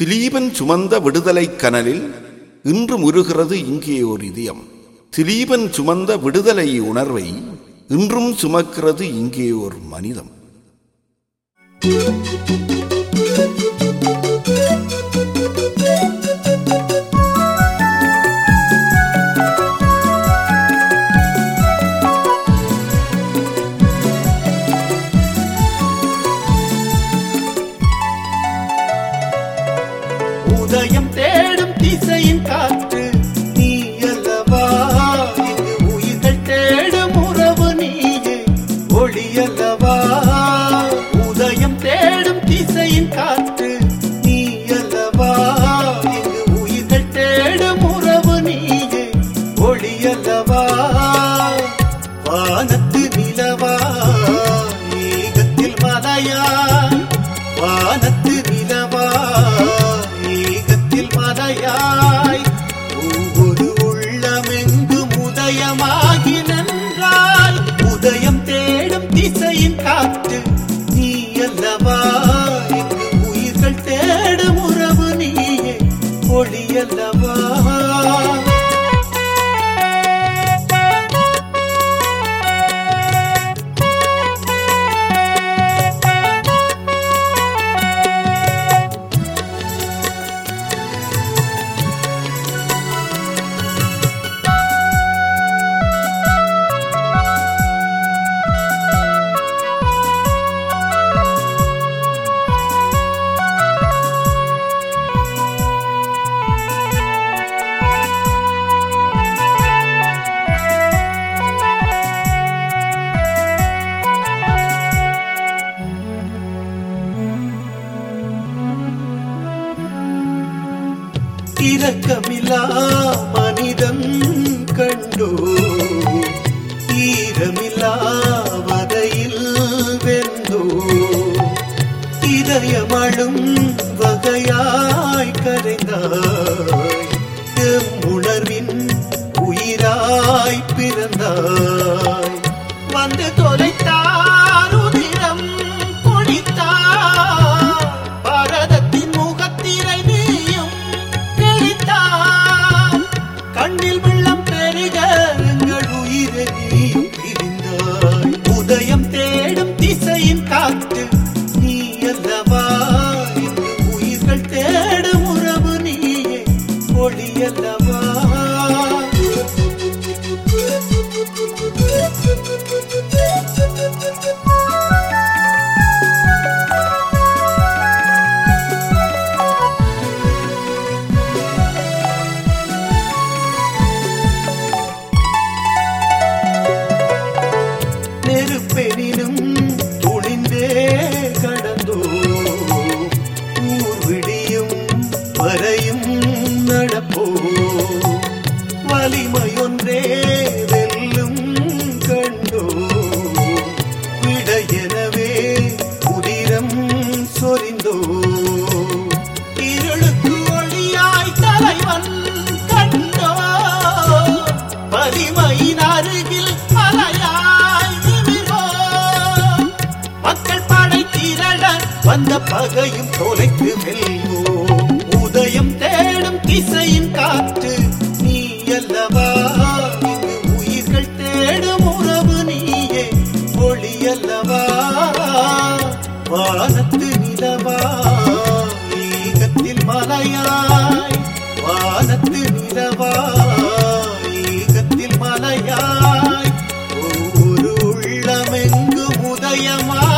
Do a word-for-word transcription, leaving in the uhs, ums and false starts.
திலீபன் சுமந்த விடுதலை கனலில் இன்று முருகிறது இங்கே ஒரு இதயம். திலீபன் சுமந்த விடுதலை உணர்வை இன்றும் சுமக்கிறது இங்கே ஒரு மனிதம். உதயம் தேடும் திசையின் காற்று நீ அல்லவா, இங்கு உயிர்கள் தேடும் உறவு நீயே ஒளி அல்லவா. உதயம் தேடும் திசையின் காற்று நீ அல்லவா, இங்கு உயிர்கள் தேடும் உறவு நீயே ஒளி அல்லவா. வானத்து நிலவா ஏகத்தில் மலையா, வானத்து நிலவா மலையாய் ஒவ்வொரு உள்ளமெங்கும் உதயமாகி நின்றாய். உதயம் தேடும் திசையின் காற்று நீ அல்லவா, இங்கு உயிர்கள் தேடும் உறவு நீயே ஒளி அல்லவா. இரக்கமில்லா மனிதன் கண்டோ, ஈரமில்லா வதையில் வெந்தோ. இதயமழும் வகையாய் கரைந்தாய், எம் உணர்வின் உயிராய் பிறந்தாய். வந்து தொலைத்தார் உதிரம் குடித்தார், பாரதத்தின் முகத்திரை நீயும் கண்ணில் வெள்ளம் பெருக எங்கள் உயிரை நீயும் பிரிந்தாய். உதயம் தேடும் திசையின் காற்று நீ அல்லவா, இங்கு உயிர்கள் தேடும் உறவு நீயே ஒளி அல்லவா. நெருப்பெனினும் துணிந்தே கடந்தோ, ஊர் விடியும் வரையும் நடப்போ. வலிமையொன்றே வெல்லும் கண்டோ, விடையெனவே உதிரம் சொரிந்தோ. இருளுக்கு ஒளியாய் தலைவன் கண்டோ, வலிமையின் அருகில் மலையாய் மக்கள் படை திரள வந்த பகையும் தொலைத்து வெல்வோம். உதயம் தேடும் திசையின் காற்று நீ அல்லவா, இங்கு உயிர்கள் தேடும் உறவு நீயே ஒளி அல்லவா. வானத்து நிலவா ஏகத்தில் மலையாய், வானத்து நிலவா ஏகத்தில் மலையாய் ஒவ்வொரு உள்ளமெங்கும் உதயமா